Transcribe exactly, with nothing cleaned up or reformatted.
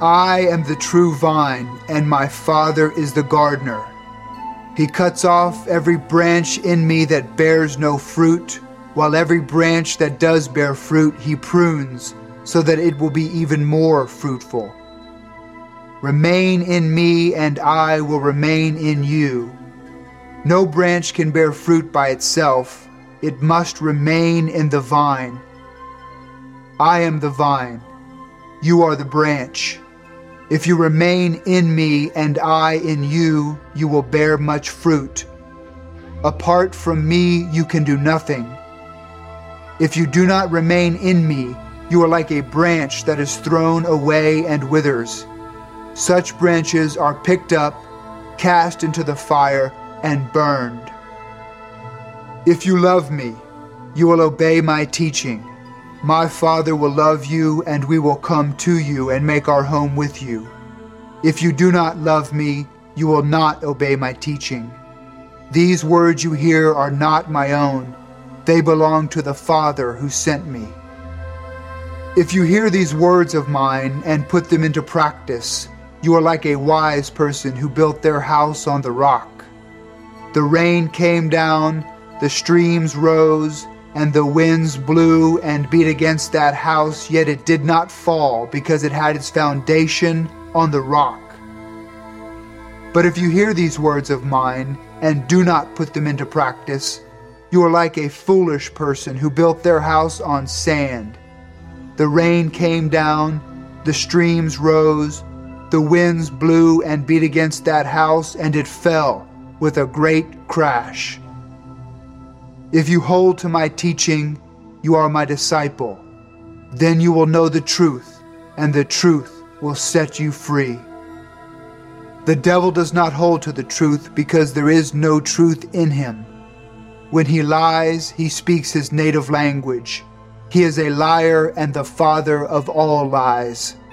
I am the true vine, and my Father is the gardener. He cuts off every branch in me that bears no fruit, while every branch that does bear fruit he prunes, so that it will be even more fruitful. Remain in me, and I will remain in you. No branch can bear fruit by itself. It must remain in the vine. I am the vine. You are the branch. If you remain in me and I in you, you will bear much fruit. Apart from me, you can do nothing. If you do not remain in me, you are like a branch that is thrown away and withers. Such branches are picked up, cast into the fire, and burned. If you love me, you will obey my teaching. My Father will love you, and we will come to you and make our home with you. If you do not love me, you will not obey my teaching. These words you hear are not my own. They belong to the Father who sent me. If you hear these words of mine and put them into practice, you are like a wise person who built their house on the rock. The rain came down, the streams rose, and the winds blew and beat against that house, yet it did not fall, because it had its foundation on the rock. But if you hear these words of mine and do not put them into practice, you are like a foolish person who built their house on sand. The rain came down, the streams rose, the winds blew and beat against that house, and it fell with a great crash. If you hold to my teaching, you are my disciple. Then you will know the truth, and the truth will set you free. The devil does not hold to the truth, because there is no truth in him. When he lies, he speaks his native language. He is a liar and the father of all lies.